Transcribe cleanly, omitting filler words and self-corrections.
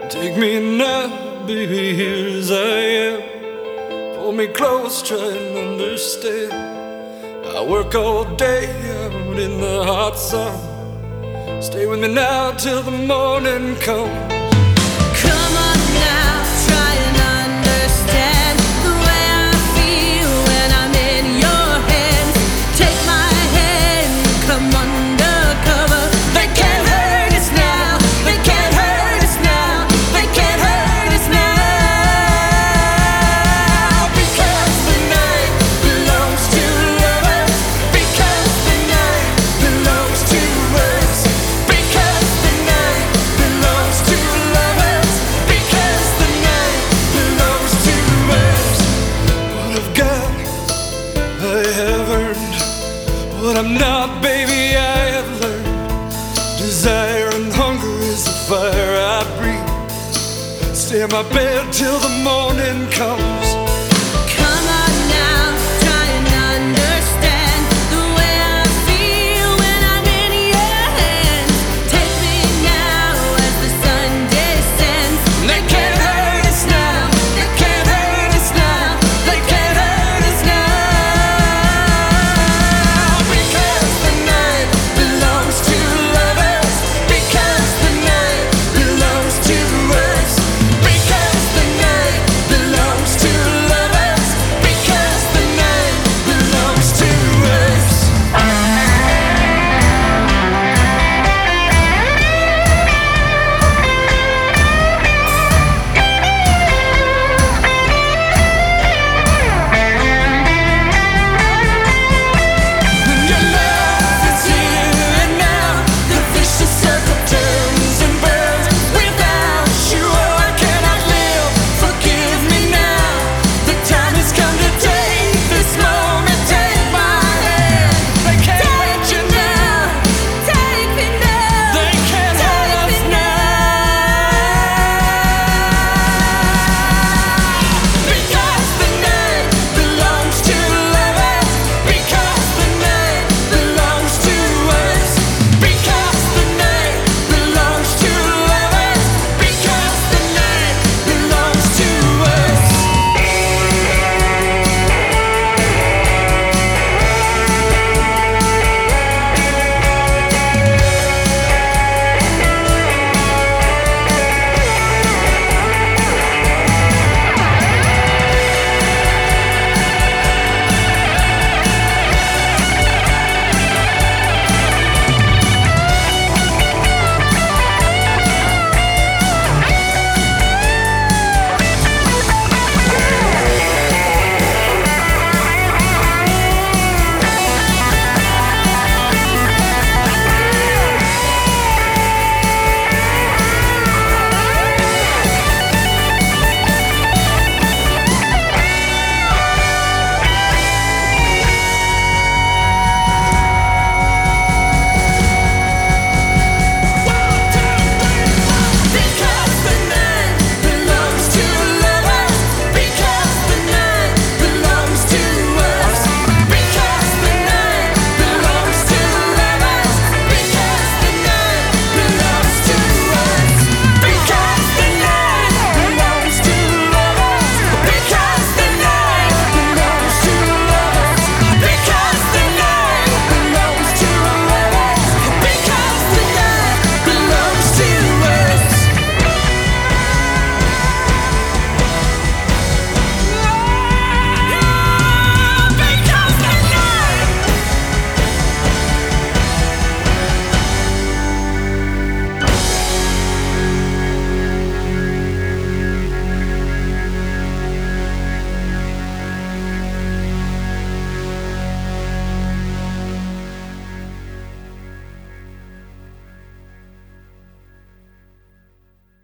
Take me now, baby, here as I am. Pull me close, try and understand. I work all day out in the hot sun. Stay with me now till the morning comes. Come on now, try and understand the way I feel when I'm in your hands. Take my hand, come undercover. They can't hurt us now, they can't hurt us now, they can't hurt us now. Because the night belongs to lovers. Because the night belongs to us. Because the night belongs to lovers. Because the night belongs to us. What I've got, I have earned. What I'm not, baby, I have learned. Desire and hunger is the fire I breathe. Stay in my bed till the morning comes.